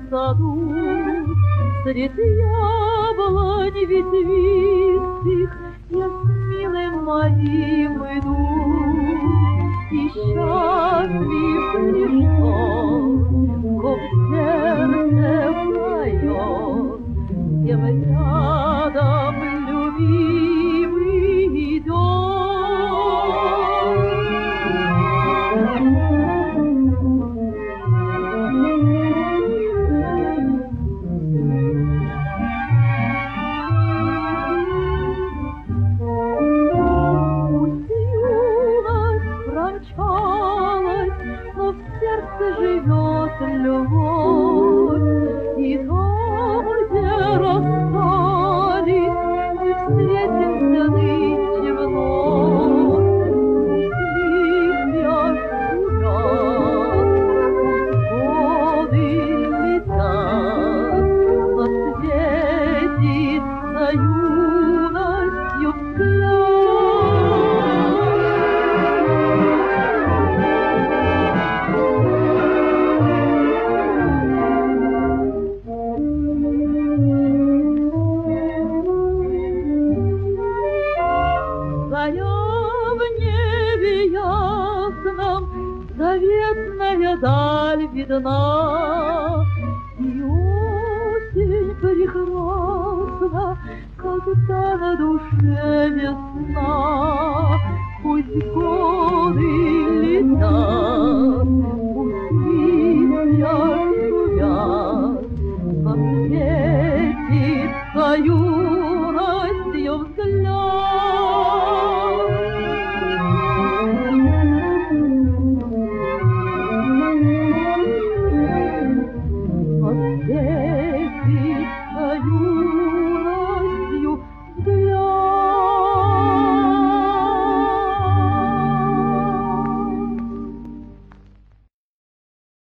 саду, средь яблонь ветвистых я с милым моим иду, и счастлив лишь тот, кто в сердце поет, тем рядом любимый идет. Но в сердце живет любовь, и там, где расстались, мы встретимся нынче вновь. Листья шумят, годы летят, но светится юностью взгляд. Заря в небе ясном, заветная даль видна, и осень прекрасна, когда на душе весна. Пусть годы летят, пусть листья шумят, но светится юностью взгляд.